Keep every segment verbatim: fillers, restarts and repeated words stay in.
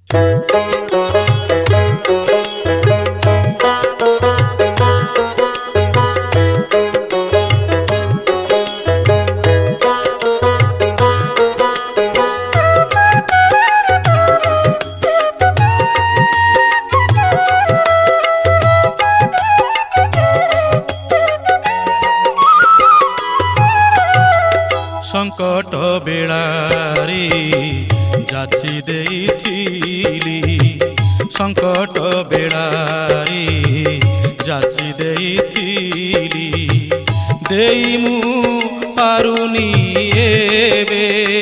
संकट बेलारे जाची देइथिली संकट बेलारे जाची देइथिली देई मु पारुनी एबे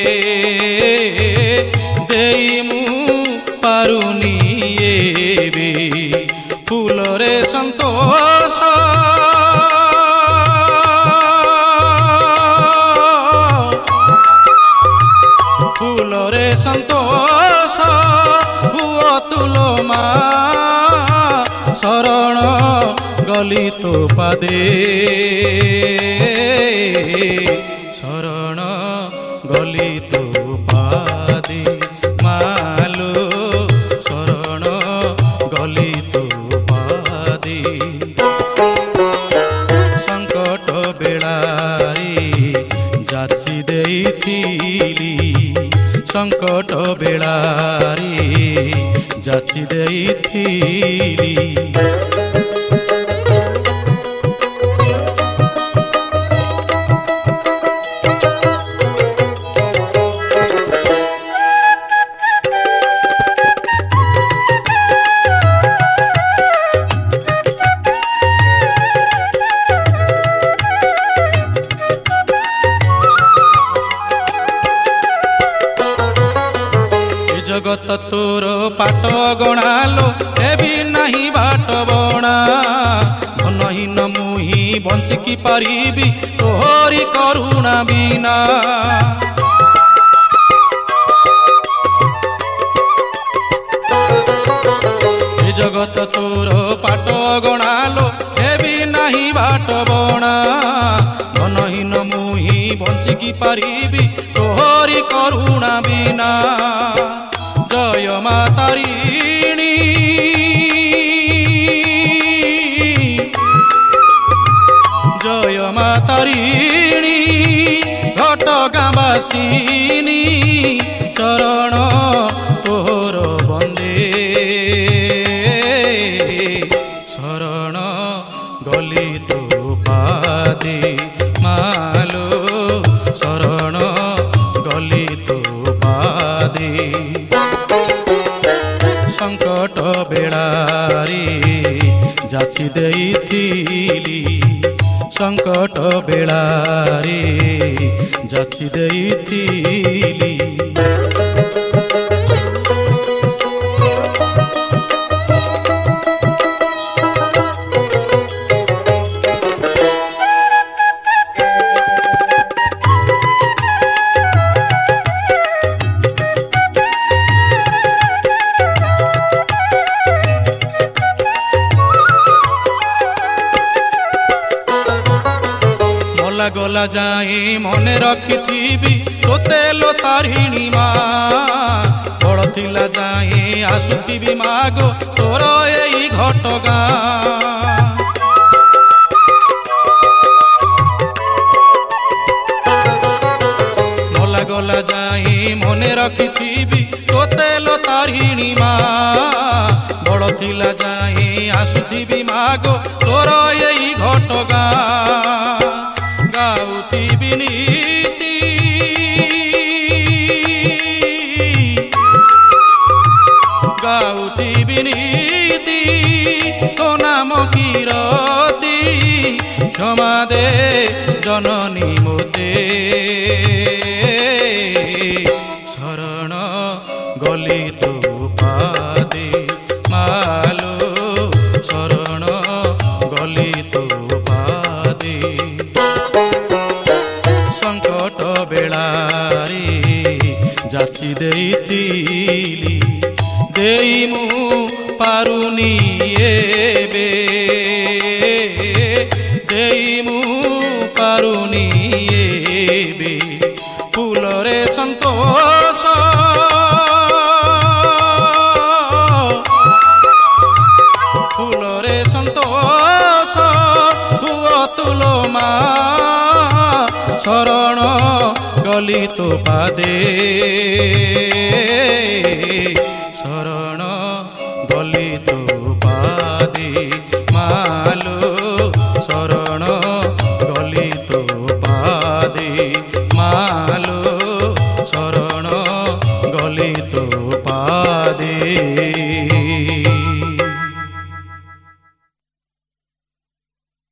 देई मु पारुनी एबे फूलरे संतोष फूलरे संतोष हुआ तुलो मा शरण गली तो पादे शरण गली तो पादे मालो शरण गली तो पादे संकट बेलारे जाची देइथिली संकट बेलारे जाची देइथिली जगत तोर पाट गणालो एबी नहीं बाट बणा धनहीन मुही बंचिकी पारिबी तोहरी करुणा बिना जगत तोर पाट गणालो एबी नहीं बाट बणा धनहीन मुही बंचिकी पारिबी तोहरी करुणा बिना जय मातारिणी जय मातारिणी घटगाँवासिनी चरण तोहर बंदे शरण गली तो पादे मालो शरण गली तो पादे संकट बेलारे जाची देइथिली संकट बेलारे जाची देइथिली गला जाए मने रखिथिबी तोते लो तारिणी मा बड़ थिला जाए आसुथिबी मागो तोर एई घटगा गला गला जाए मने रखिथिबी तोते लो तारिणी मा बड़ थिला जाए आसुथिबी मागो तोर एई घटगा गाउथिबी नीति गाउथिबी नीति तो नाम कीरति क्षमा दे जननी मोते शरण गली तो पादे मालो शरण गली तो पादे संकट बेलारे जाची देइथिली देई मु पारुनी एबे देई मु पारुनी एबे फूलरे संतोष शरण गली तो पादे